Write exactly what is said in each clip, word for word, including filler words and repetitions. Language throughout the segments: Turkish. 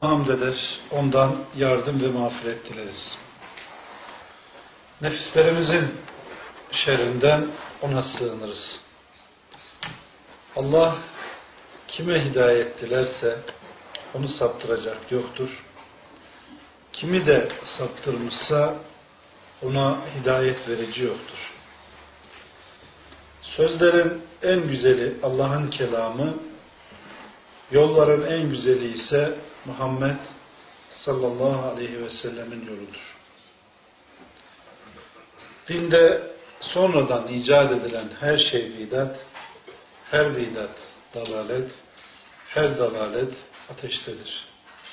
Hamd eder, ondan yardım ve mağfiret dileriz. Nefislerimizin şerrinden ona sığınırız. Allah kime hidayet dilerse onu saptıracak yoktur. Kimi de saptırmışsa ona hidayet verici yoktur. Sözlerin en güzeli Allah'ın kelamı, yolların en güzeli ise Muhammed sallallahu aleyhi ve sellemin yoludur. Dinde sonradan icat edilen her şey bidat, her bidat dalalet, her dalalet ateştedir.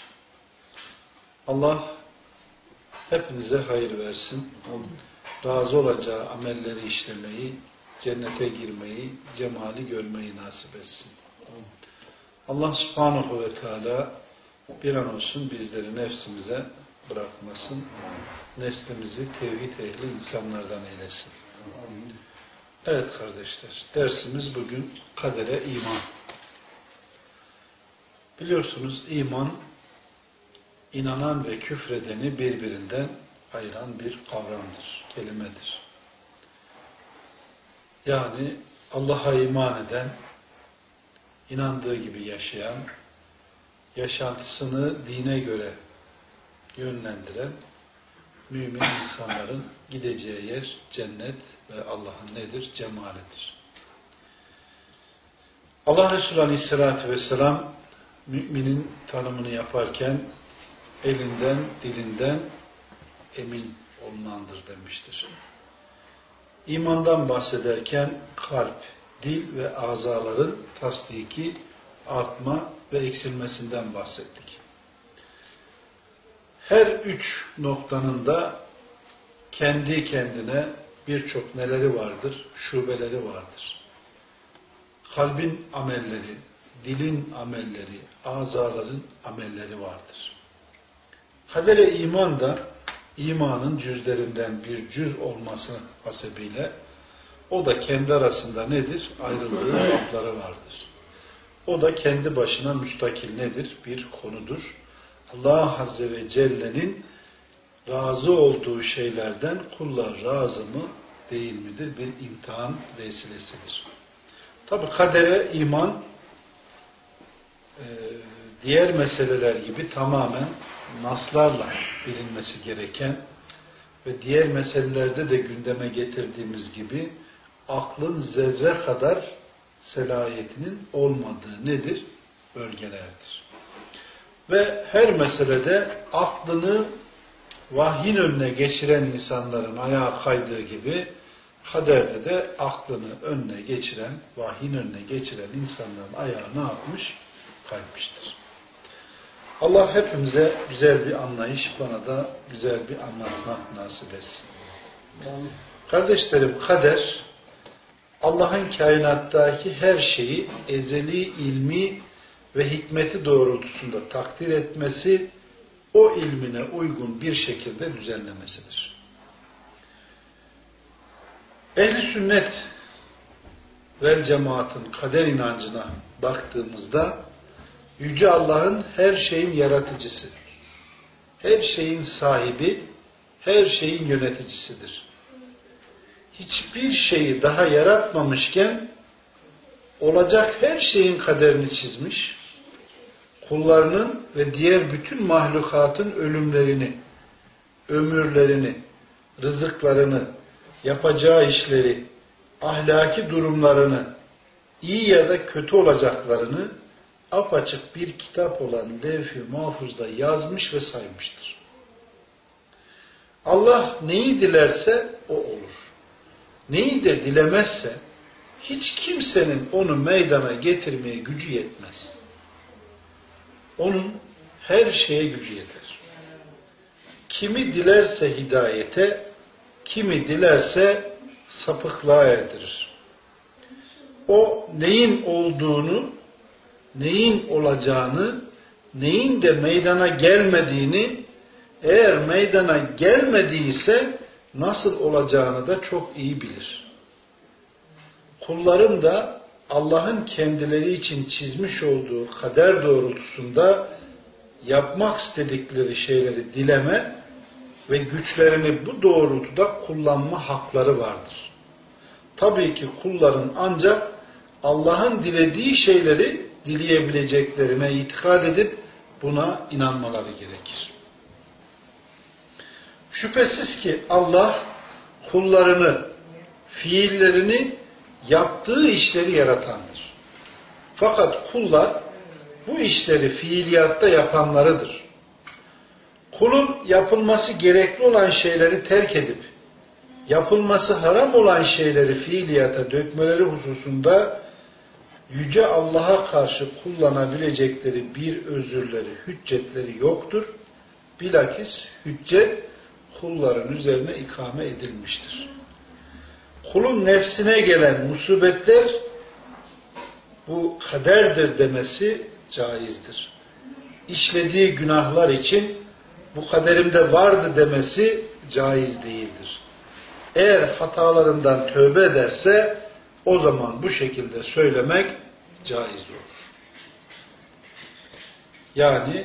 Allah hepinize hayır versin. Razı olacağı amelleri işlemeyi, cennete girmeyi, cemali görmeyi nasip etsin. Allah subhanahu ve teala bir an olsun bizleri nefsimize bırakmasın. Neslimizi tevhid ehli insanlardan eylesin. Evet kardeşler, dersimiz bugün kadere iman. Biliyorsunuz iman, inanan ve küfredeni birbirinden ayıran bir kavramdır, kelimedir. Yani Allah'a iman eden, inandığı gibi yaşayan, yaşantısını dine göre yönlendiren mümin insanların gideceği yer cennet ve Allah'ın nedir? Cemalidir. Allah Resulü Aleyhisselatü Vesselam müminin tanımını yaparken elinden, dilinden emin olunandır demiştir. İmandan bahsederken kalp, dil ve azaların tasdiki, artma ve eksilmesinden bahsettik. Her üç noktanın da kendi kendine birçok neleri vardır? Şubeleri vardır. Kalbin amelleri, dilin amelleri, azaların amelleri vardır. Kadere iman da imanın cüzlerinden bir cüz olması hasebiyle o da kendi arasında nedir? Ayrıldığı babları vardır. O da kendi başına müstakil nedir? Bir konudur. Allah Azze ve Celle'nin razı olduğu şeylerden kullar razı mı değil midir? Bir imtihan vesilesidir. Tabi kadere iman diğer meseleler gibi tamamen naslarla bilinmesi gereken ve diğer meselelerde de gündeme getirdiğimiz gibi aklın zerre kadar selahiyetinin olmadığı nedir? Bölgelerdir. Ve her meselede aklını vahyin önüne geçiren insanların ayağı kaydığı gibi kaderde de aklını önüne geçiren, vahyin önüne geçiren insanların ayağı ne yapmış? Kaymıştır. Allah hepimize güzel bir anlayış, bana da güzel bir anlatma nasip etsin. Kardeşlerim, kader Allah'ın kainattaki her şeyi ezeli ilmi ve hikmeti doğrultusunda takdir etmesi, o ilmine uygun bir şekilde düzenlemesidir. Ehl-i sünnet vel cemaatın kader inancına baktığımızda Yüce Allah'ın her şeyin yaratıcısı, her şeyin sahibi, her şeyin yöneticisidir. Hiçbir şeyi daha yaratmamışken olacak her şeyin kaderini çizmiş, kullarının ve diğer bütün mahlukatın ölümlerini, ömürlerini, rızıklarını, yapacağı işleri, ahlaki durumlarını, iyi ya da kötü olacaklarını apaçık bir kitap olan Levh-i Mahfuz'da yazmış ve saymıştır. Allah neyi dilerse o olur. Neyi de dilemezse hiç kimsenin onu meydana getirmeye gücü yetmez. Onun her şeye gücü yeter. Kimi dilerse hidayete, kimi dilerse sapıklığa erdirir. O neyin olduğunu, neyin olacağını, neyin de meydana gelmediğini, eğer meydana gelmediyse nasıl olacağını da çok iyi bilir. Kulların da Allah'ın kendileri için çizmiş olduğu kader doğrultusunda yapmak istedikleri şeyleri dileme ve güçlerini bu doğrultuda kullanma hakları vardır. Tabii ki kulların ancak Allah'ın dilediği şeyleri dileyebileceklerine itikad edip buna inanmaları gerekir. Şüphesiz ki Allah kullarını, fiillerini, yaptığı işleri yaratandır. Fakat kullar bu işleri fiiliyatta yapanlarıdır. Kulun yapılması gerekli olan şeyleri terk edip yapılması haram olan şeyleri fiiliyata dökmeleri hususunda Yüce Allah'a karşı kullanabilecekleri bir özürleri, hüccetleri yoktur. Bilakis hüccet kulların üzerine ikame edilmiştir. Kulun nefsine gelen musibetler bu kaderdir demesi caizdir. İşlediği günahlar için bu kaderimde vardı demesi caiz değildir. Eğer hatalarından tövbe ederse o zaman bu şekilde söylemek caiz olur. Yani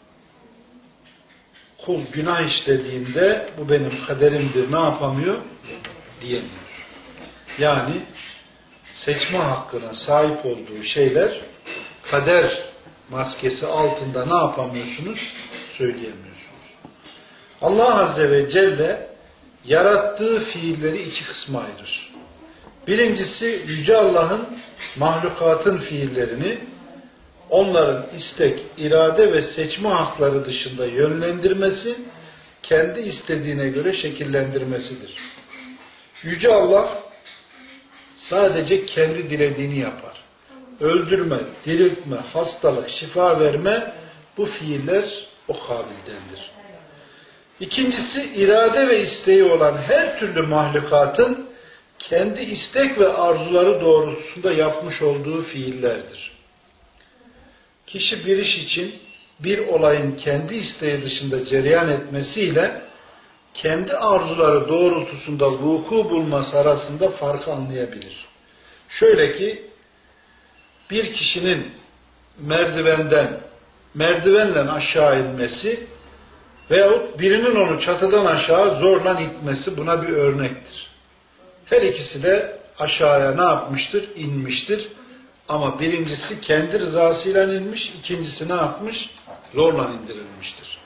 kul günah işlediğinde bu benim kaderimdir ne yapamıyor? Diyemiyor. Yani seçme hakkına sahip olduğu şeyler kader maskesi altında ne yapamıyorsunuz? Söyleyemiyorsunuz. Allah Azze ve Celle yarattığı fiilleri iki kısma ayırır. Birincisi Yüce Allah'ın mahlukatın fiillerini onların istek, irade ve seçme hakları dışında yönlendirmesi, kendi istediğine göre şekillendirmesidir. Yüce Allah sadece kendi dilediğini yapar. Öldürme, diriltme, hastalık, şifa verme bu fiiller o kabildendir. İkincisi irade ve isteği olan her türlü mahlukatın kendi istek ve arzuları doğrultusunda yapmış olduğu fiillerdir. Kişi bir iş için bir olayın kendi isteği dışında cereyan etmesiyle kendi arzuları doğrultusunda vuku bulması arasında farkı anlayabilir. Şöyle ki bir kişinin merdivenden merdivenle aşağı inmesi veyahut birinin onu çatıdan aşağı zorla itmesi buna bir örnektir. Her ikisi de aşağıya ne yapmıştır? İnmiştir. Ama birincisi kendi rızasıyla inmiş, ikincisi ne yapmış? Zorla indirilmiştir.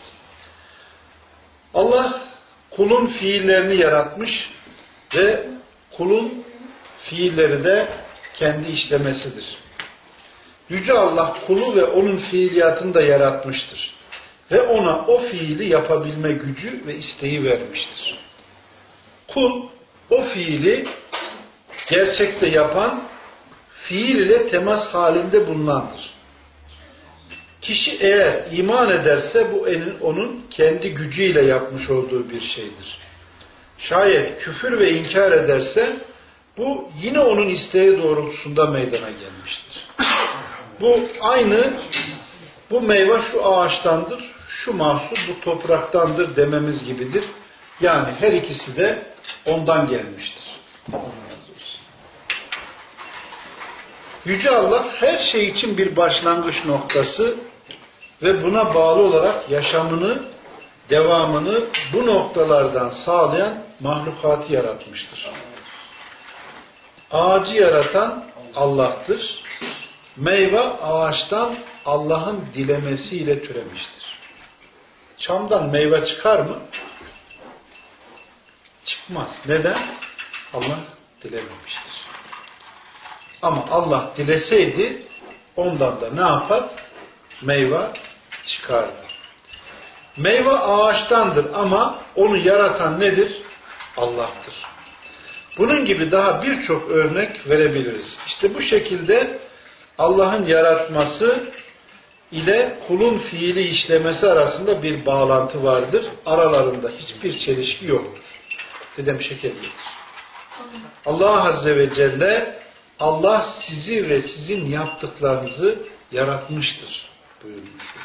Allah kulun fiillerini yaratmış ve kulun fiilleri de kendi işlemesidir. Yüce Allah kulu ve onun fiiliyatını da yaratmıştır. Ve ona o fiili yapabilme gücü ve isteği vermiştir. Kul o fiili gerçekte yapan, fiil ile temas halinde bulunandır. Kişi eğer iman ederse bu onun kendi gücüyle yapmış olduğu bir şeydir. Şayet küfür ve inkar ederse bu yine onun isteği doğrultusunda meydana gelmiştir. Bu aynı bu meyve şu ağaçtandır, şu mahsul bu topraktandır dememiz gibidir. Yani her ikisi de ondan gelmiştir. Yüce Allah her şey için bir başlangıç noktası ve buna bağlı olarak yaşamını, devamını bu noktalardan sağlayan mahlukatı yaratmıştır. Ağacı yaratan Allah'tır. Meyve ağaçtan Allah'ın dilemesiyle türemiştir. Çamdan meyve çıkar mı? Çıkmaz. Neden? Allah dilememiştir. Ama Allah dileseydi ondan da ne yapar? Meyve çıkardı. Meyve ağaçtandır ama onu yaratan nedir? Allah'tır. Bunun gibi daha birçok örnek verebiliriz. İşte bu şekilde Allah'ın yaratması ile kulun fiili işlemesi arasında bir bağlantı vardır. Aralarında hiçbir çelişki yoktur. Dedem şeker yedir. Allah Azze ve Celle Allah sizi ve sizin yaptıklarınızı yaratmıştır buyurmuştur.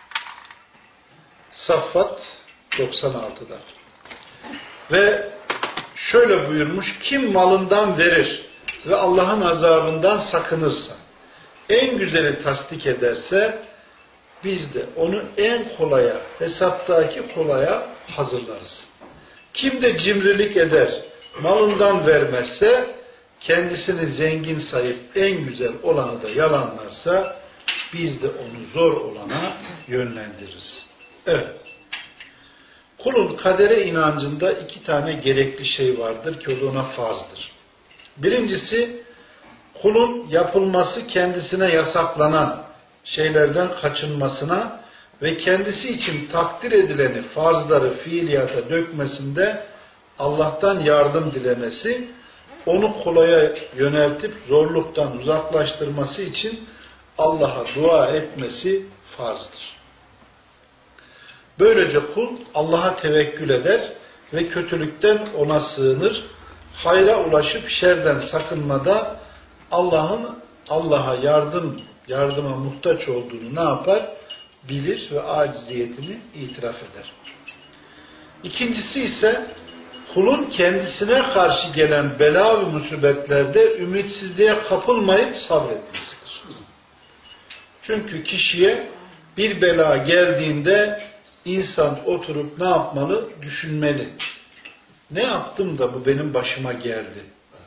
Saffat doksan altıda. Ve şöyle buyurmuş, kim malından verir ve Allah'ın azabından sakınırsa, en güzeli tasdik ederse, biz de onu en kolaya, hesaptaki kolaya hazırlarız. Kim de cimrilik eder, malından vermezse, kendisini zengin sayıp en güzel olanı da yalanlarsa, biz de onu zor olana yönlendiririz. Evet. Kulun kadere inancında iki tane gerekli şey vardır ki o da ona farzdır. Birincisi, kulun yapılması kendisine yasaklanan şeylerden kaçınmasına ve kendisi için takdir edileni farzları fiiliyata dökmesinde Allah'tan yardım dilemesi, onu kolaya yöneltip zorluktan uzaklaştırması için Allah'a dua etmesi farzdır. Böylece kul Allah'a tevekkül eder ve kötülükten ona sığınır, hayra ulaşıp şerden sakınmada Allah'ın Allah'a yardım yardıma muhtaç olduğunu ne yapar? Bilir ve aciziyetini itiraf eder. İkincisi ise kulun kendisine karşı gelen bela ve musibetlerde ümitsizliğe kapılmayıp sabretmesidir. Çünkü kişiye bir bela geldiğinde insan oturup ne yapmalı? Düşünmeli. Ne yaptım da bu benim başıma geldi?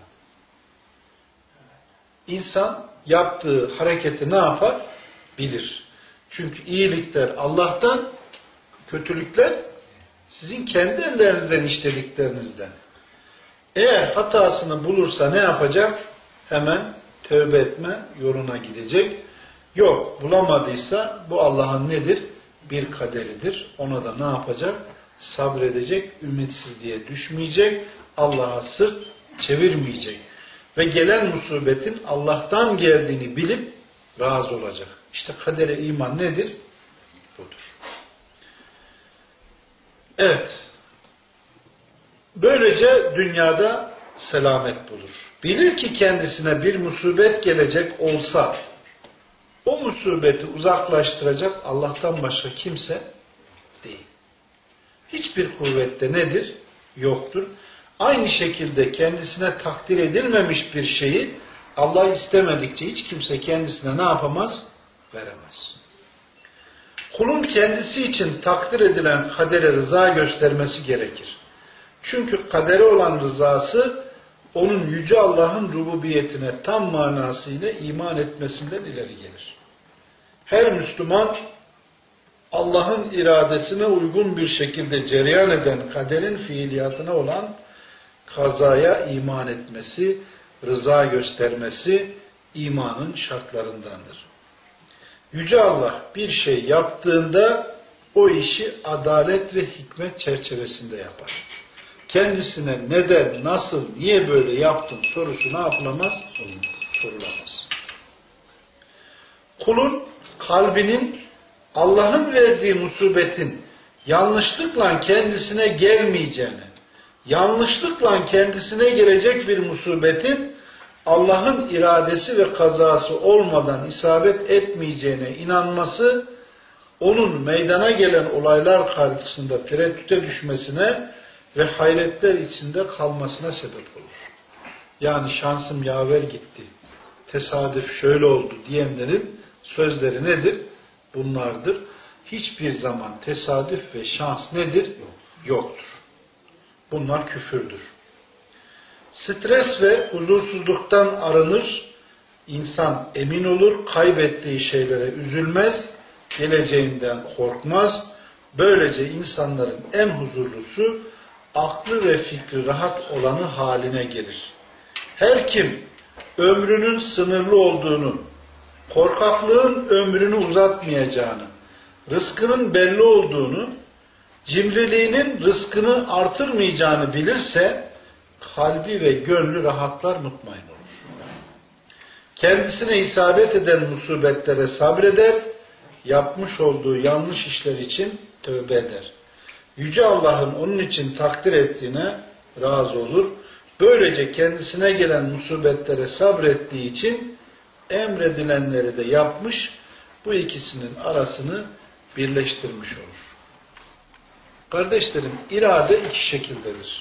İnsan yaptığı hareketi ne yapar? Bilir. Çünkü iyilikler Allah'tan, kötülükler sizin kendi ellerinizden işlediklerinizden. Eğer hatasını bulursa ne yapacak? Hemen tövbe etme yoluna gidecek. Yok, bulamadıysa bu Allah'ın nedir? Bir kaderidir. Ona da ne yapacak? Sabredecek, ümitsizliğe düşmeyecek, Allah'a sırt çevirmeyecek. Ve gelen musibetin Allah'tan geldiğini bilip razı olacak. İşte kadere iman nedir? Budur. Evet. Böylece dünyada selamet bulur. Bilir ki kendisine bir musibet gelecek olsa o musibeti uzaklaştıracak Allah'tan başka kimse değil. Hiçbir kuvvette nedir? Yoktur. Aynı şekilde kendisine takdir edilmemiş bir şeyi Allah istemedikçe hiç kimse kendisine ne yapamaz? Veremez. Kulun kendisi için takdir edilen kadere rıza göstermesi gerekir. Çünkü kadere olan rızası onun Yüce Allah'ın rububiyetine tam manasıyla iman etmesinden ileri gelir. Her Müslüman Allah'ın iradesine uygun bir şekilde cereyan eden kaderin fiiliyatına olan kazaya iman etmesi, rıza göstermesi imanın şartlarındandır. Yüce Allah bir şey yaptığında o işi adalet ve hikmet çerçevesinde yapar. Kendisine neden, nasıl, niye böyle yaptın sorusu ne yapılamaz? Sorulamaz. Kulun kalbinin Allah'ın verdiği musibetin yanlışlıkla kendisine gelmeyeceğine, yanlışlıkla kendisine gelecek bir musibetin Allah'ın iradesi ve kazası olmadan isabet etmeyeceğine inanması, onun meydana gelen olaylar karşısında tereddüte düşmesine ve hayretler içinde kalmasına sebep olur. Yani şansım yaver gitti, tesadüf şöyle oldu diyenlerin sözleri nedir? Bunlardır. Hiçbir zaman tesadüf ve şans nedir? Yoktur. Bunlar küfürdür. Stres ve huzursuzluktan arınır, insan emin olur, kaybettiği şeylere üzülmez, geleceğinden korkmaz. Böylece insanların en huzurlusu, aklı ve fikri rahat olanı haline gelir. Her kim ömrünün sınırlı olduğunu, korkaklığın ömrünü uzatmayacağını, rızkının belli olduğunu, cimriliğinin rızkını artırmayacağını bilirse, kalbi ve gönlü rahatlar, mutmain olur. Kendisine isabet eden musibetlere sabreder, yapmış olduğu yanlış işler için tövbe eder. Yüce Allah'ın onun için takdir ettiğine razı olur. Böylece kendisine gelen musibetlere sabrettiği için emredilenleri de yapmış, bu ikisinin arasını birleştirmiş olur. Kardeşlerim, irade iki şekildedir.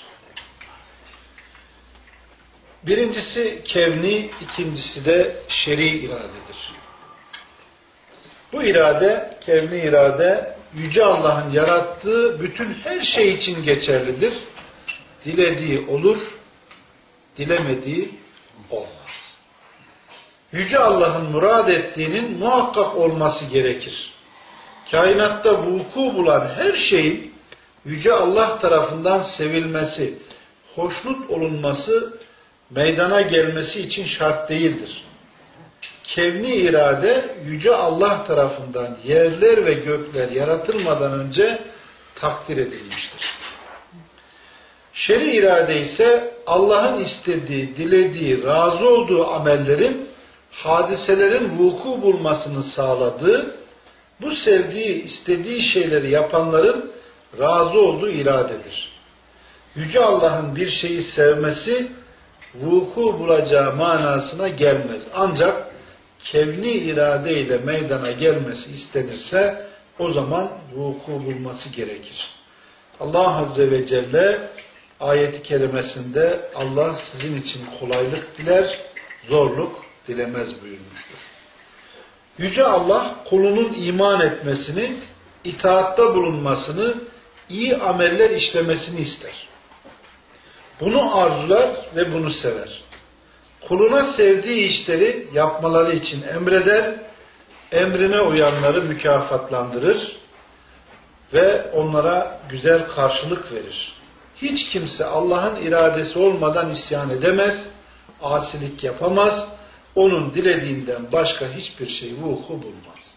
Birincisi kevni, ikincisi de şer'i iradedir. Bu irade, kevni irade, Yüce Allah'ın yarattığı bütün her şey için geçerlidir. Dilediği olur, dilemediği olmaz. Yüce Allah'ın murad ettiğinin muhakkak olması gerekir. Kainatta vuku bulan her şeyin Yüce Allah tarafından sevilmesi, hoşnut olunması, meydana gelmesi için şart değildir. Kevni irade Yüce Allah tarafından yerler ve gökler yaratılmadan önce takdir edilmiştir. Şer'i irade ise Allah'ın istediği, dilediği, razı olduğu amellerin, hadiselerin vuku bulmasını sağladığı, bu sevdiği, istediği şeyleri yapanların razı olduğu iradedir. Yüce Allah'ın bir şeyi sevmesi, vuku bulacağı manasına gelmez. Ancak kevni irade ile meydana gelmesi istenirse, o zaman vuku bulması gerekir. Allah Azze ve Celle ayet-i kerimesinde Allah sizin için kolaylık diler, zorluk dilemez buyurmuştur. Yüce Allah kulunun iman etmesini, itaatta bulunmasını, iyi ameller işlemesini ister. Bunu arzular ve bunu sever. Kuluna sevdiği işleri yapmaları için emreder, emrine uyanları mükafatlandırır ve onlara güzel karşılık verir. Hiç kimse Allah'ın iradesi olmadan isyan edemez, asilik yapamaz, onun dilediğinden başka hiçbir şey vuku bulmaz.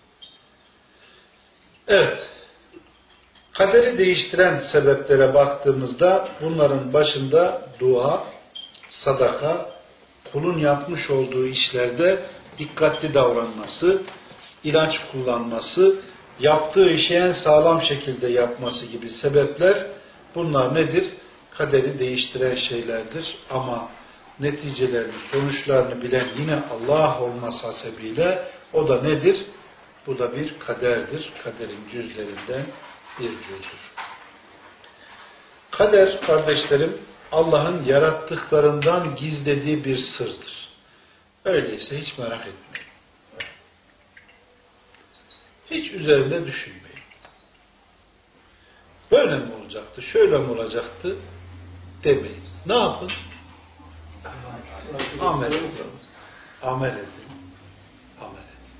Evet, kaderi değiştiren sebeplere baktığımızda bunların başında dua, sadaka, kulun yapmış olduğu işlerde dikkatli davranması, ilaç kullanması, yaptığı işi en sağlam şekilde yapması gibi sebepler, bunlar nedir? Kaderi değiştiren şeylerdir. Ama neticelerini, sonuçlarını bilen yine Allah olması hasebiyle o da nedir? Bu da bir kaderdir. Kaderin cüzlerinden bir cüzdür. Kader, kardeşlerim, Allah'ın yarattıklarından gizlediği bir sırdır. Öyleyse hiç merak etmeyin. Hiç üzerinde düşünmeyin. Böyle mi olacaktı, şöyle mi olacaktı demeyin. Ne yapın? Amel edin. Amel edin. Amel edin.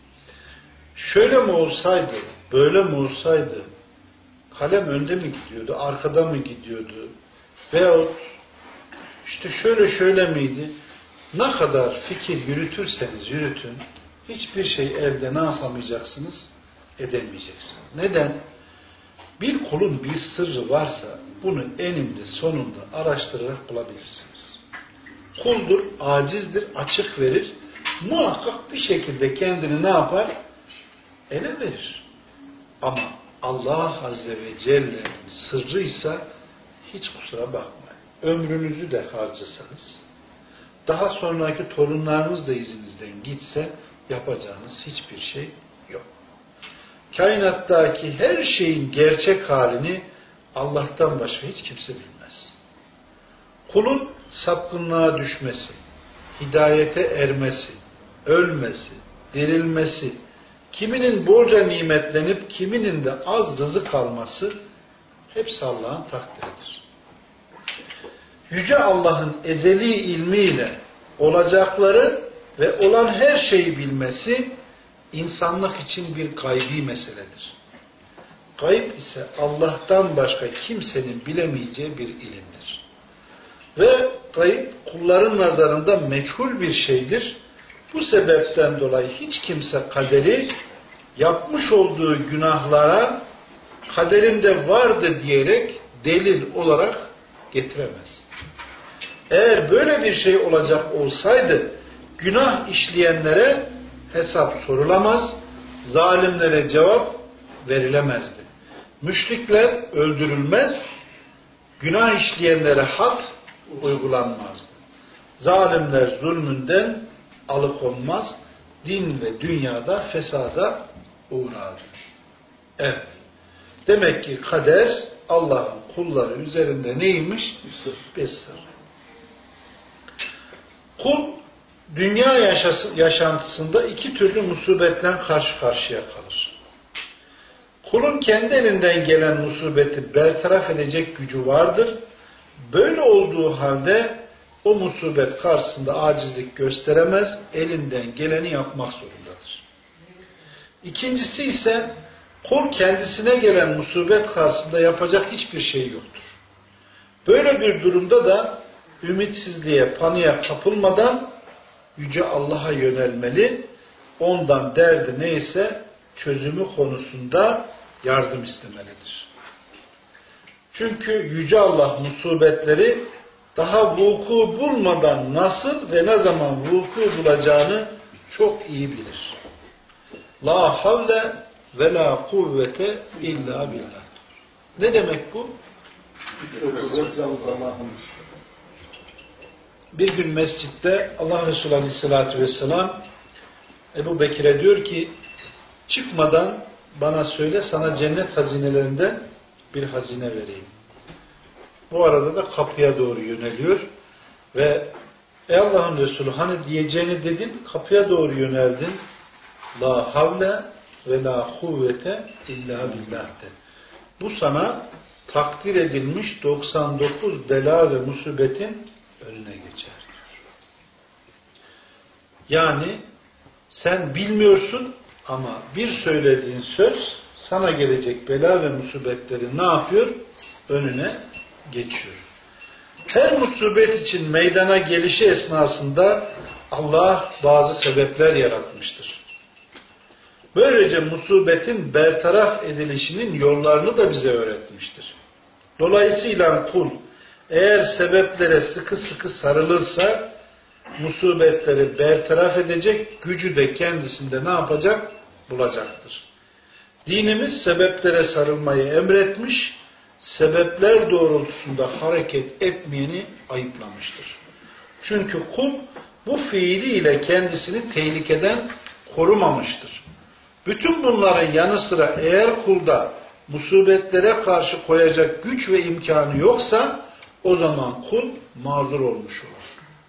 Şöyle mi olsaydı, böyle mi olsaydı, kalem önde mi gidiyordu, arkada mı gidiyordu? Veyahut işte şöyle şöyle miydi? Ne kadar fikir yürütürseniz yürütün, hiçbir şey elde ne yapamayacaksınız? Edemeyeceksiniz. Neden? Bir kulun bir sırrı varsa bunu eninde sonunda araştırarak bulabilirsiniz. Kuldur, acizdir, açık verir. Muhakkak bir şekilde kendini ne yapar? Ele verir. Ama Allah Azze ve Celle'nin sırrıysa hiç kusura bakmayın. Ömrünüzü de harcasanız, daha sonraki torunlarınız da izinizden gitse yapacağınız hiçbir şey yok. Kainattaki her şeyin gerçek halini Allah'tan başka hiç kimse bilmez. Kulun sapkınlığa düşmesi, hidayete ermesi, ölmesi, dirilmesi, kiminin bolca nimetlenip kiminin de az rızık alması hepsi Allah'ın takdiridir. Yüce Allah'ın ezeli ilmiyle olacakları ve olan her şeyi bilmesi insanlık için bir gaybi meseledir. Gayb ise Allah'tan başka kimsenin bilemeyeceği bir ilimdir. Ve gayb kulların nazarında meçhul bir şeydir. Bu sebepten dolayı hiç kimse kaderi yapmış olduğu günahlara kaderimde vardı diyerek delil olarak getiremez. Eğer böyle bir şey olacak olsaydı günah işleyenlere hesap sorulamaz, zalimlere cevap verilemezdi. Müşrikler öldürülmez, günah işleyenlere had uygulanmazdı. Zalimler zulmünden alıkonmaz, din ve dünyada fesada uğradı. Evet. Demek ki kader Allah'ın kulları üzerinde neymiş? Bir sır. Bir sır. Kul dünya yaşası, yaşantısında iki türlü musibetle karşı karşıya kalır. Kulun kendi elinden gelen musibeti bertaraf edecek gücü vardır. Böyle olduğu halde o musibet karşısında acizlik gösteremez, elinden geleni yapmak zorundadır. İkincisi ise kul kendisine gelen musibet karşısında yapacak hiçbir şey yoktur. Böyle bir durumda da ümitsizliğe, paniğe kapılmadan Yüce Allah'a yönelmeli, ondan derdi neyse çözümü konusunda yardım istemelidir. Çünkü Yüce Allah musibetleri daha vuku bulmadan nasıl ve ne zaman vuku bulacağını çok iyi bilir. La havle ve la kuvvete illa billah. Ne demek bu? Bir gün mescitte Allah Resulü Aleyhisselatü Vesselam Ebu Bekir'e diyor ki çıkmadan bana söyle sana cennet hazinelerinden bir hazine vereyim. Bu arada da kapıya doğru yöneliyor ve ey Allah'ın Resulü hani diyeceğini dedin kapıya doğru yöneldin. La havle ve la kuvvete illa billah de. Bu sana takdir edilmiş doksan dokuz bela ve musibetin önüne geçer diyor. Yani sen bilmiyorsun ama bir söylediğin söz sana gelecek bela ve musibetleri ne yapıyor? Önüne geçiyor. Her musibet için meydana gelişi esnasında Allah bazı sebepler yaratmıştır. Böylece musibetin bertaraf edilişinin yollarını da bize öğretmiştir. Dolayısıyla kul eğer sebeplere sıkı sıkı sarılırsa musibetleri bertaraf edecek gücü de kendisinde ne yapacak? Bulacaktır. Dinimiz sebeplere sarılmayı emretmiş, sebepler doğrultusunda hareket etmeyeni ayıplamıştır. Çünkü kul bu fiiliyle kendisini tehlikeden korumamıştır. Bütün bunların yanı sıra eğer kulda musibetlere karşı koyacak güç ve imkanı yoksa o zaman kul mağdur olmuş olur.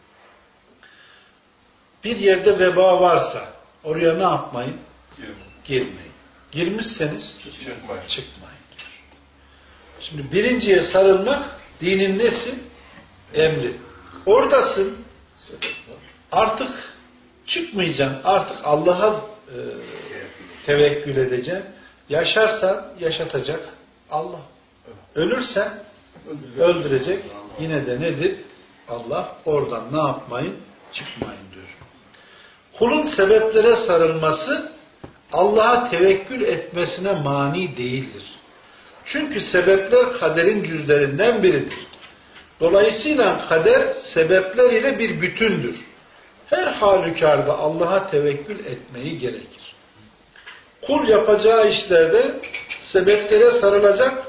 Bir yerde veba varsa oraya ne yapmayın? Girmeyin. Girmişseniz çıkmayın. çıkmayın diyor. Şimdi birinciye sarılmak dinin nesi? Emri. Oradasın. Artık çıkmayacaksın. Artık Allah'a e, tevekkül edeceksin. Yaşarsan yaşatacak Allah. Ölürsen öldürecek. Yine de nedir? Allah. Oradan ne yapmayın? Çıkmayın diyor. Kulun sebeplere sarılması Allah'a tevekkül etmesine mani değildir. Çünkü sebepler kaderin cüzlerinden biridir. Dolayısıyla kader sebepler ile bir bütündür. Her halükarda Allah'a tevekkül etmeyi gerekir. Kul yapacağı işlerde sebeplere sarılacak,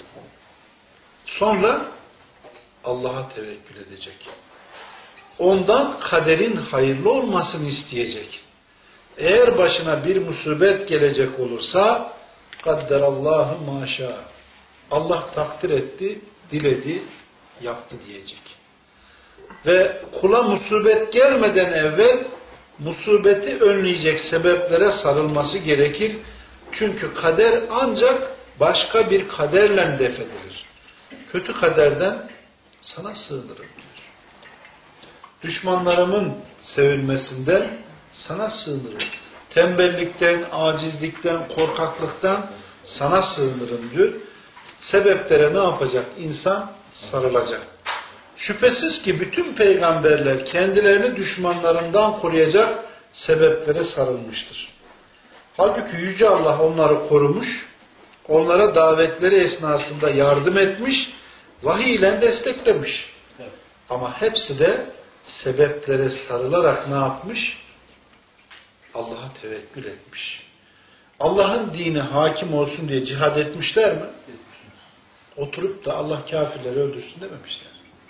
sonra Allah'a tevekkül edecek. Ondan kaderin hayırlı olmasını isteyecek. Eğer başına bir musibet gelecek olursa kadderallahu maşa. Allah takdir etti, diledi, yaptı diyecek. Ve kula musibet gelmeden evvel musibeti önleyecek sebeplere sarılması gerekir. Çünkü kader ancak başka bir kaderle def edilir. Kötü kaderden sana sığınırım diyor. Düşmanlarımın sevilmesinden sana sığınırım. Tembellikten, acizlikten, korkaklıktan sana sığınırım diyor. Sebeplere ne yapacak? İnsan sarılacak. Şüphesiz ki bütün peygamberler kendilerini düşmanlarından koruyacak sebeplere sarılmıştır. Halbuki Yüce Allah onları korumuş, onlara davetleri esnasında yardım etmiş, vahiy ile desteklemiş. Ama hepsi de sebeplere sarılarak ne yapmış? Allah'a tevekkül etmiş. Allah'ın dini hakim olsun diye cihad etmişler mi? Oturup da Allah kafirleri öldürsün dememişler.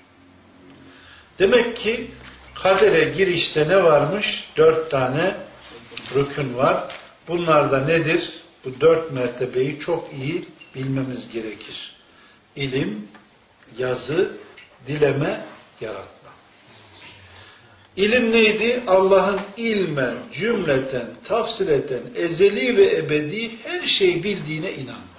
Demek ki kadere girişte ne varmış? Dört tane rükün var. Bunlar da nedir? Bu dört mertebeyi çok iyi bilmemiz gerekir. İlim, yazı, dileme, yaratma. İlim neydi? Allah'ın ilmen, cümleten, tafsileten, ezeli ve ebedi her şeyi bildiğine inanma.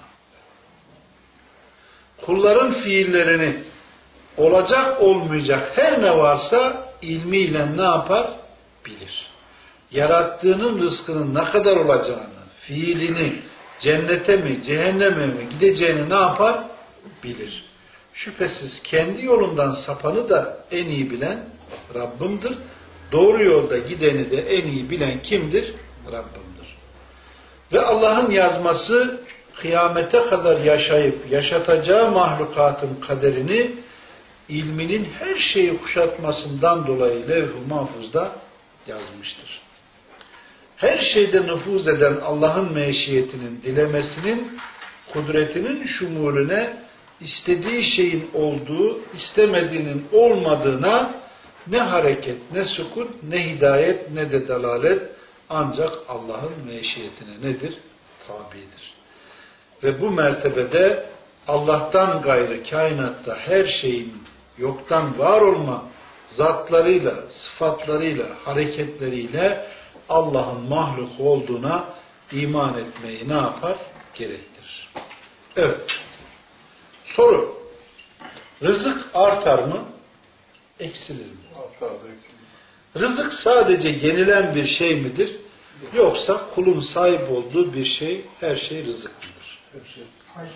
Kulların fiillerini olacak olmayacak her ne varsa ilmiyle ne yapar? Bilir. Yarattığının rızkının ne kadar olacağını, fiilini, cennete mi, cehenneme mi gideceğini ne yapar? Bilir. Şüphesiz kendi yolundan sapanı da en iyi bilen Rabbimdir. Doğru yolda gideni de en iyi bilen kimdir? Rabbimdir. Ve Allah'ın yazması kıyamete kadar yaşayıp yaşatacağı mahlukatın kaderini ilminin her şeyi kuşatmasından dolayı levh-i mahfuzda yazmıştır. Her şeyde nüfuz eden Allah'ın meşiyetinin, dilemesinin, kudretinin şumulüne, istediği şeyin olduğu, istemediğinin olmadığına ne hareket, ne sükut, ne hidayet, ne de dalalet ancak Allah'ın meşiyetine nedir? Tabidir. Ve bu mertebede Allah'tan gayrı kainatta her şeyin yoktan var olma zatlarıyla, sıfatlarıyla, hareketleriyle Allah'ın mahluk olduğuna iman etmeyi ne yapar? Gerektirir. Evet. Soru. Rızık artar mı? Eksilir mi? Artar da eksilir. Rızık sadece yenilen bir şey midir? Yoksa kulun sahip olduğu bir şey, her şey rızık mıdır? Her şey.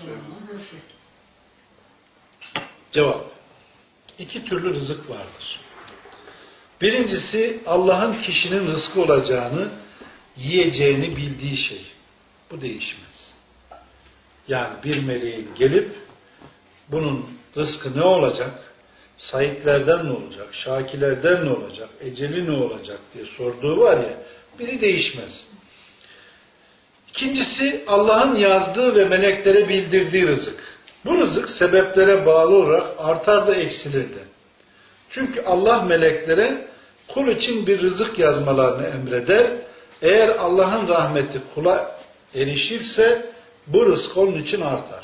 Cevap. İki türlü rızık vardır. Birincisi Allah'ın kişinin rızkı olacağını, yiyeceğini bildiği şey. Bu değişmez. Yani bir meleğin gelip bunun rızkı ne olacak? Saitlerden ne olacak? Şakilerden ne olacak? Eceli ne olacak diye sorduğu var ya, biri değişmez. İkincisi Allah'ın yazdığı ve meleklere bildirdiği rızık. Bu rızık sebeplere bağlı olarak artar da eksilir de. Çünkü Allah meleklere kul için bir rızık yazmalarını emreder. Eğer Allah'ın rahmeti kula erişirse bu rızk onun için artar.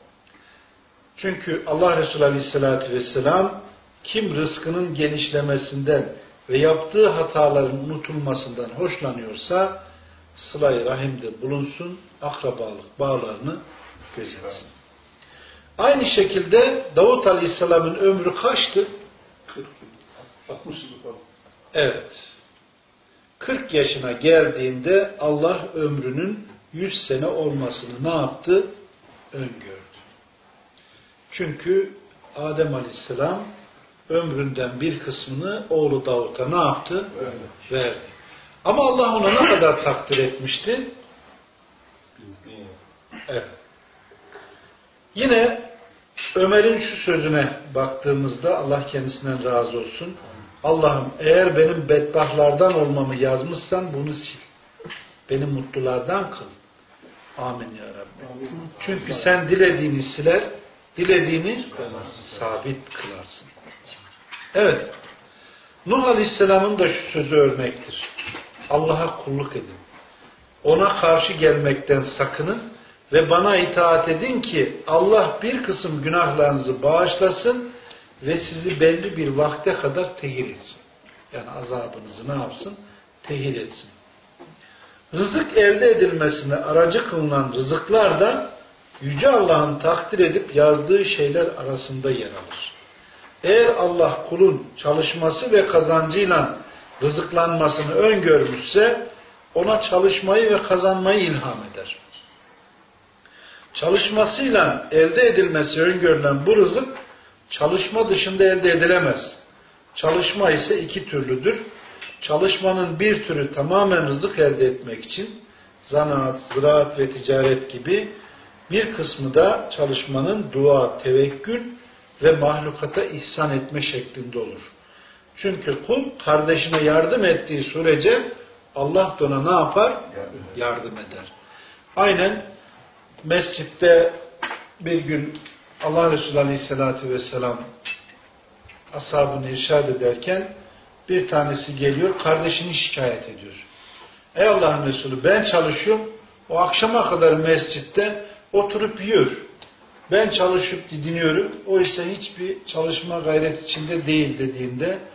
Çünkü Allah Resulü Aleyhisselatü Vesselam kim rızkının genişlemesinden ve yaptığı hataların unutulmasından hoşlanıyorsa sıla-i rahimde bulunsun, akrabalık bağlarını gözetsin. Aynı şekilde Davut Aleyhisselam'ın ömrü kaçtı? kırk altmış yıl falan. Evet. kırk yaşına geldiğinde Allah ömrünün yüz sene olmasını ne yaptı? Öngördü. Çünkü Adem Aleyhisselam ömründen bir kısmını oğlu Davut'a ne yaptı? Verdi. Verdi. Ama Allah ona ne kadar takdir etmişti? Evet. Yine Ömer'in şu sözüne baktığımızda Allah kendisinden razı olsun. Allah'ım eğer benim bedbahtlardan olmamı yazmışsan bunu sil. Beni mutlulardan kıl. Amin ya Rabbi. Çünkü sen dilediğini siler, dilediğini sabit kılarsın. Evet. Nuh Aleyhisselam'ın da şu sözü örnektir. Allah'a kulluk edin. Ona karşı gelmekten sakının ve bana itaat edin ki Allah bir kısım günahlarınızı bağışlasın ve sizi belli bir vakte kadar tehir etsin. Yani azabınızı ne yapsın? Tehir etsin. Rızık elde edilmesine aracı kılınan rızıklar da Yüce Allah'ın takdir edip yazdığı şeyler arasında yer alır. Eğer Allah kulun çalışması ve kazancıyla rızıklanmasını öngörmüşse ona çalışmayı ve kazanmayı ilham eder. Çalışmasıyla elde edilmesi öngörülen bu rızık çalışma dışında elde edilemez. Çalışma ise iki türlüdür. Çalışmanın bir türü tamamen rızık elde etmek için zanaat, ziraat ve ticaret gibi, bir kısmı da çalışmanın dua, tevekkül ve mahlukata ihsan etme şeklinde olur. Çünkü kul kardeşine yardım ettiği sürece Allah da ona ne yapar? Yardım eder. Aynen mescitte bir gün Allah Resulü Aleyhisselatü Vesselam ashabını irşad ederken bir tanesi geliyor, kardeşini şikayet ediyor. Ey Allah'ın Resulü, ben çalışıyorum, o akşama kadar mescitte oturup yiyor. Ben çalışıp dinliyorum, o ise hiçbir çalışma gayret içinde değil dediğinde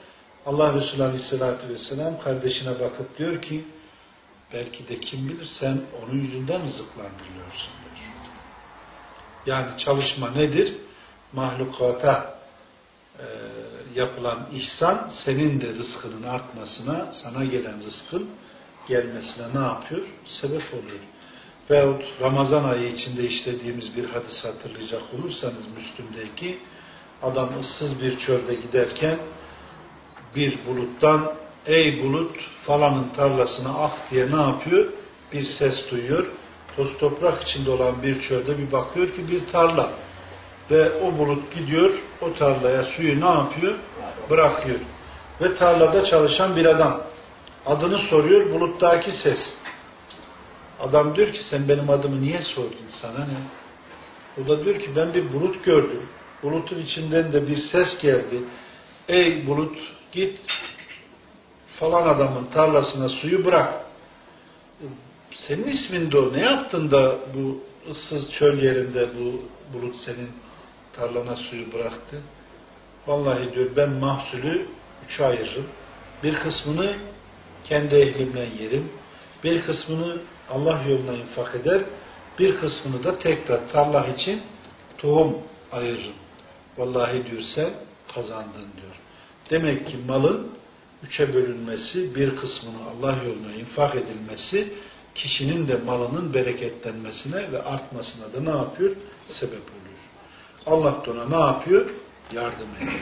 Allah Resulü Aleyhisselatü Vesselam kardeşine bakıp diyor ki belki de kim bilir sen onun yüzünden rızıklandırılıyorsun diyor. Yani çalışma nedir? Mahlukata e, yapılan ihsan senin de rızkının artmasına, sana gelen rızkın gelmesine ne yapıyor? Sebep oluyor. Veyahut Ramazan ayı içinde işlediğimiz bir hadis hatırlayacak olursanız Müslüm'deki adam ıssız bir çölde giderken bir buluttan ey bulut falanın tarlasına ak diye ne yapıyor? Bir ses duyuyor. Toz toprak içinde olan bir çölde bir bakıyor ki bir tarla. Ve o bulut gidiyor o tarlaya suyu ne yapıyor? Bırakıyor. Ve tarlada çalışan bir adam. Adını soruyor buluttaki ses. Adam diyor ki sen benim adımı niye sordun, sana ne? O da diyor ki ben bir bulut gördüm. Bulutun içinden de bir ses geldi. Ey bulut git falan adamın tarlasına suyu bırak. Senin ismin de o. Ne yaptın da bu ıssız çöl yerinde bu bulut senin tarlana suyu bıraktı? Vallahi diyor ben mahsulü üçe ayırırım. Bir kısmını kendi ehlimle yerim. Bir kısmını Allah yoluna infak eder. Bir kısmını da tekrar tarlah için tohum ayırırım. Vallahi diyor sen kazandın diyor. Demek ki malın üçe bölünmesi, bir kısmını Allah yoluna infak edilmesi, kişinin de malının bereketlenmesine ve artmasına da ne yapıyor? Sebep oluyor. Allah da ona ne yapıyor? Yardım ediyor.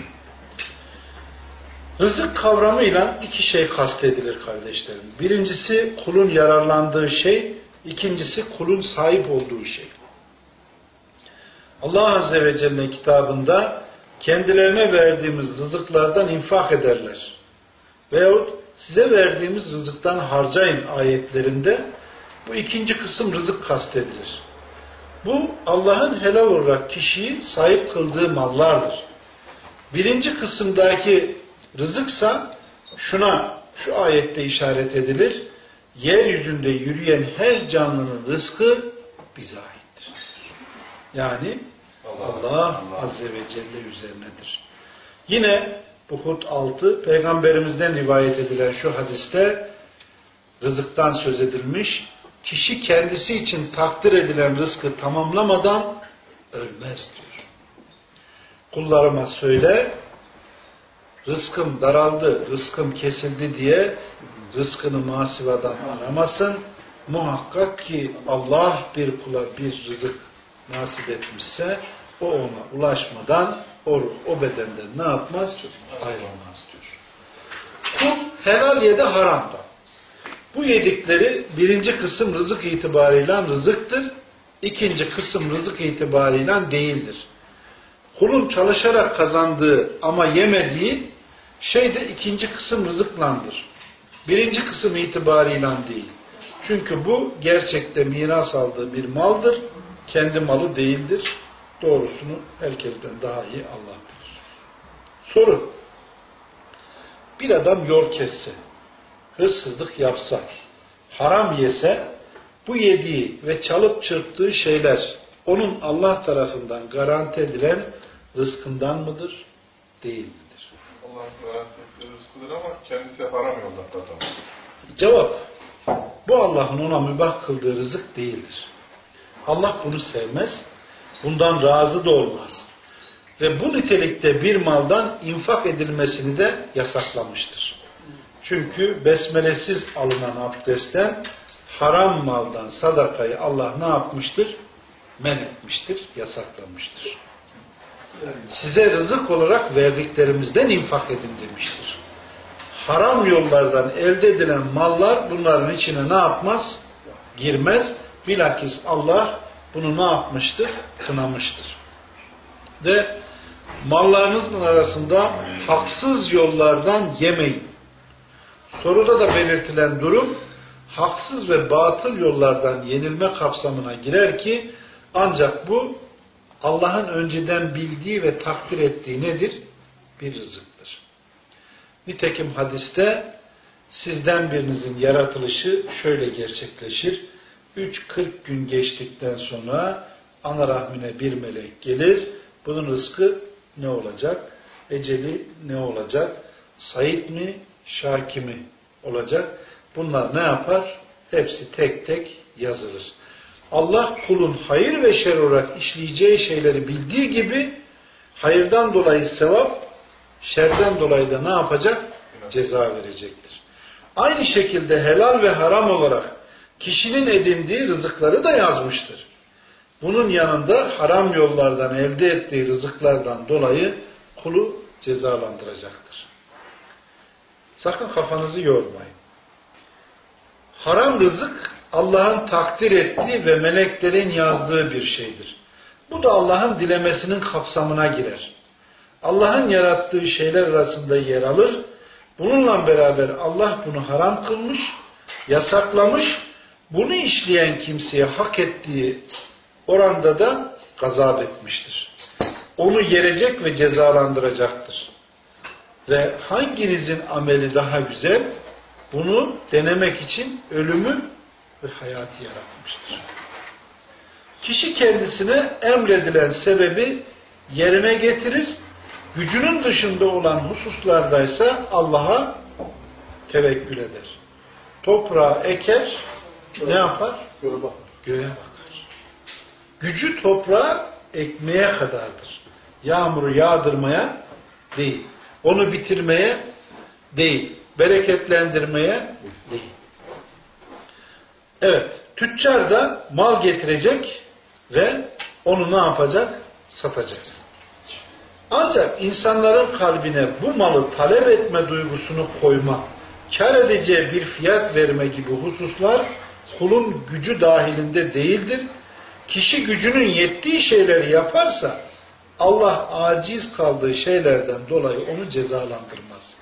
Rızık kavramıyla iki şey kastedilir kardeşlerim. Birincisi kulun yararlandığı şey, ikincisi kulun sahip olduğu şey. Allah Azze ve Celle kitabında kendilerine verdiğimiz rızıklardan infak ederler. Veyahut size verdiğimiz rızıktan harcayın ayetlerinde bu ikinci kısım rızık kastedilir. Bu Allah'ın helal olarak kişiyi sahip kıldığı mallardır. Birinci kısımdaki rızıksa şuna, şu ayette işaret edilir. Yeryüzünde yürüyen her canlının rızkı bize aittir. Yani Allah, Allah Azze ve Celle üzerinedir. Yine bu Hud altı Peygamberimizden rivayet edilen şu hadiste rızıktan söz edilmiş. Kişi kendisi için takdir edilen rızkı tamamlamadan ölmez diyor. Kullarıma söyle, rızkım daraldı, rızkım kesildi diye rızkını masivadan aramasın. Muhakkak ki Allah bir kula bir rızık nasip etmişse o ona ulaşmadan o, o bedenden ne yapmaz? Ayrılmaz diyor. Kul helal yedi haramda. Bu yedikleri birinci kısım rızık itibarıyla rızıktır. İkinci kısım rızık itibarıyla değildir. Kulun çalışarak kazandığı ama yemediği şey de ikinci kısım rızıklandır. Birinci kısım itibarıyla değil. Çünkü bu gerçekte miras aldığı bir maldır. Kendi malı değildir. Doğrusunu herkesten daha iyi Allah bilir. Soru. Bir adam yol kesse, hırsızlık yapsa, haram yese, bu yediği ve çalıp çırptığı şeyler onun Allah tarafından garanti edilen rızkından mıdır? Değil midir? Allah'ın garanti ettiği rızkıdır ama kendisi haram yoldan kazanır. Cevap. Bu Allah'ın ona mübah kıldığı rızık değildir. Allah bunu sevmez. Bundan razı da olmaz. Ve bu nitelikte bir maldan infak edilmesini de yasaklamıştır. Çünkü besmelesiz alınan abdestten haram maldan sadakayı Allah ne yapmıştır? Men etmiştir, yasaklamıştır. Size rızık olarak verdiklerimizden infak edin demiştir. Haram yollardan elde edilen mallar bunların içine ne yapmaz? Girmez. Bilakis Allah bunu ne yapmıştır? Kınamıştır. Ve mallarınızın arasında haksız yollardan yemeyin. Soruda da belirtilen durum haksız ve batıl yollardan yenilme kapsamına girer ki ancak bu Allah'ın önceden bildiği ve takdir ettiği nedir? Bir rızıktır. Nitekim hadiste sizden birinizin yaratılışı şöyle gerçekleşir. üç kırk gün geçtikten sonra ana rahmine bir melek gelir. Bunun rızkı ne olacak? Eceli ne olacak? Said mi, Şaki mi olacak? Bunlar ne yapar? Hepsi tek tek yazılır. Allah kulun hayır ve şer olarak işleyeceği şeyleri bildiği gibi hayırdan dolayı sevap, şerden dolayı da ne yapacak? Ceza verecektir. Aynı şekilde helal ve haram olarak kişinin edindiği rızıkları da yazmıştır. Bunun yanında haram yollardan elde ettiği rızıklardan dolayı kulu cezalandıracaktır. Sakın kafanızı yormayın. Haram rızık Allah'ın takdir ettiği ve meleklerin yazdığı bir şeydir. Bu da Allah'ın dilemesinin kapsamına girer. Allah'ın yarattığı şeyler arasında yer alır. Bununla beraber Allah bunu haram kılmış, yasaklamış, bunu işleyen kimseye hak ettiği oranda da gazap etmiştir. Onu yerecek ve cezalandıracaktır. Ve hanginizin ameli daha güzel? Bunu denemek için ölümü ve hayatı yaratmıştır. Kişi kendisine emredilen sebebi yerine getirir, gücünün dışında olan hususlardaysa Allah'a tevekkül eder. Toprağa eker, ne yapar? Göğe bakar. Göğe bakar. Gücü toprağa ekmeye kadardır. Yağmuru yağdırmaya değil. Onu bitirmeye değil. Bereketlendirmeye değil. Evet. Tüccar da mal getirecek ve onu ne yapacak? Satacak. Ancak insanların kalbine bu malı talep etme duygusunu koyma, kar edeceği bir fiyat verme gibi hususlar kulun gücü dahilinde değildir. Kişi gücünün yettiği şeyleri yaparsa Allah aciz kaldığı şeylerden dolayı onu cezalandırmaz.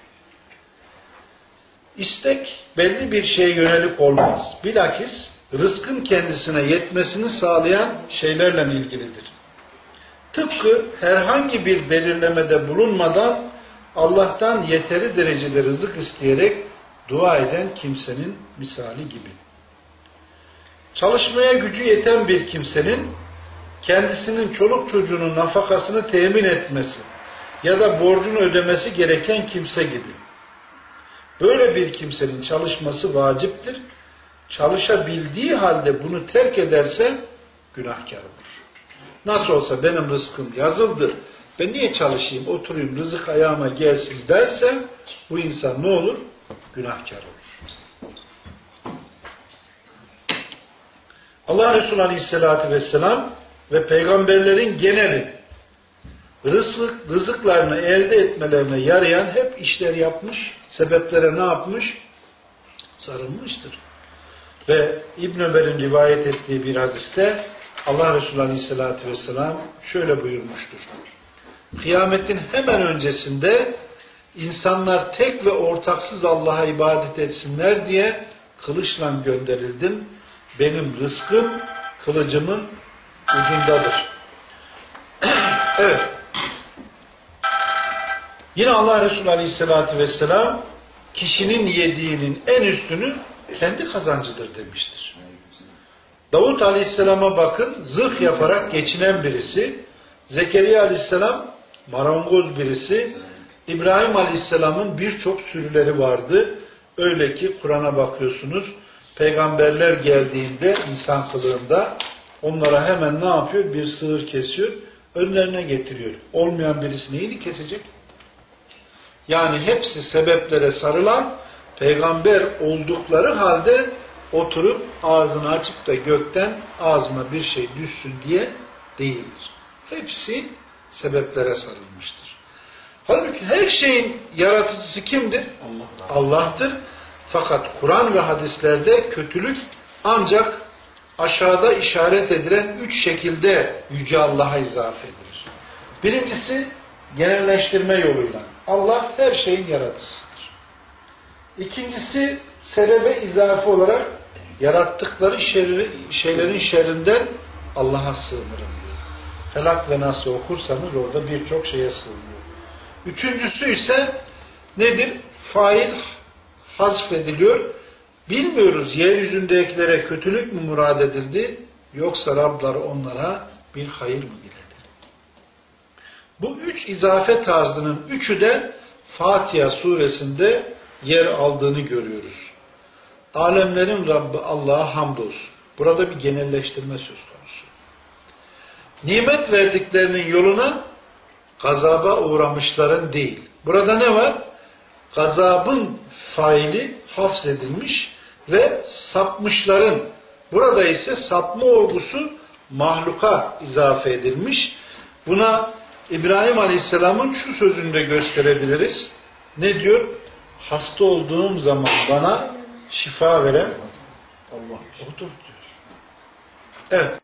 İstek belli bir şeye yönelik olmaz. Bilakis rızkın kendisine yetmesini sağlayan şeylerle ilgilidir. Tıpkı herhangi bir belirlemede bulunmadan Allah'tan yeteri derecede rızık isteyerek dua eden kimsenin misali gibi. Çalışmaya gücü yeten bir kimsenin kendisinin çoluk çocuğunun nafakasını temin etmesi ya da borcunu ödemesi gereken kimse gibi. Böyle bir kimsenin çalışması vaciptir. Çalışabildiği halde bunu terk ederse günahkar olur. Nasıl olsa benim rızkım yazıldı, ben niye çalışayım, oturayım, rızık ayağıma gelsin derse bu insan ne olur? Günahkar olur. Allah Resulü Aleyhisselatü Vesselam ve peygamberlerin geneli rızık, rızıklarını elde etmelerine yarayan hep işler yapmış, sebeplere ne yapmış? Sarılmıştır. Ve İbn Ömer'in rivayet ettiği bir hadiste Allah Resulü Aleyhisselatü Vesselam şöyle buyurmuştur. Kıyametin hemen öncesinde insanlar tek ve ortaksız Allah'a ibadet etsinler diye kılıçla gönderildim. Benim rızkım kılıcımın ucundadır. Evet. Yine Allah Resulü Aleyhisselatü Vesselam kişinin yediğinin en üstünü kendi kazancıdır demiştir. Davut Aleyhisselam'a bakın, zırh yaparak geçinen birisi, Zekeriya Aleyhisselam marangoz birisi, İbrahim Aleyhisselam'ın birçok sürüleri vardı. Öyle ki Kur'an'a bakıyorsunuz, peygamberler geldiğinde insan kılığında onlara hemen ne yapıyor? Bir sığır kesiyor, önlerine getiriyor. Olmayan birisi neyini kesecek? Yani hepsi sebeplere sarılan peygamber oldukları halde oturup ağzını açıp da gökten ağzıma bir şey düşsün diye değildir. Hepsi sebeplere sarılmıştır. Halbuki her şeyin yaratıcısı kimdir? Allah. Allah'tır. Fakat Kur'an ve hadislerde kötülük ancak aşağıda işaret edilen üç şekilde Yüce Allah'a izafe edilir. Birincisi genelleştirme yoluyla. Allah her şeyin yaratıcısıdır. İkincisi sebebe izafe olarak yarattıkları şerri, şeylerin şerrinden Allah'a sığınırım diyor. Felak ve Nas'ı okursanız orada birçok şeye sığınıyor. Üçüncüsü ise nedir? Fail hazfediliyor. Bilmiyoruz yeryüzündekilere kötülük mü murad edildi yoksa Rablar onlara bir hayır mı diledi? Bu üç izafe tarzının üçü de Fatiha suresinde yer aldığını görüyoruz. Alemlerin Rabbi Allah'a hamdolsun. Burada bir genelleştirme söz konusu. Nimet verdiklerinin yoluna gazaba uğramışların değil. Burada ne var? Gazabın faili hafzedilmiş ve sapmışların. Burada ise sapma olgusu mahluka izafe edilmiş. Buna İbrahim Aleyhisselam'ın şu sözünü de gösterebiliriz. Ne diyor? Hasta olduğum zaman bana şifa veren Allah odur diyor. Evet.